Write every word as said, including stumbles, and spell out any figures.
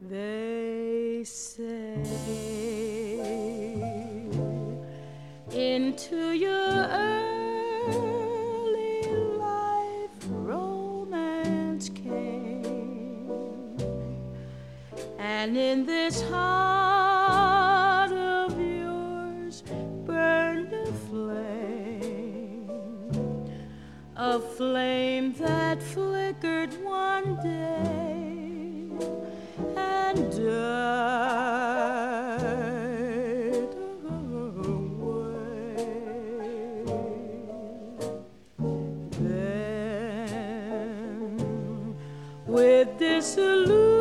They say into your early life romance came, and in this heart of yours burned a flame, a flame that flickered one day and died away. Then, with disillusion,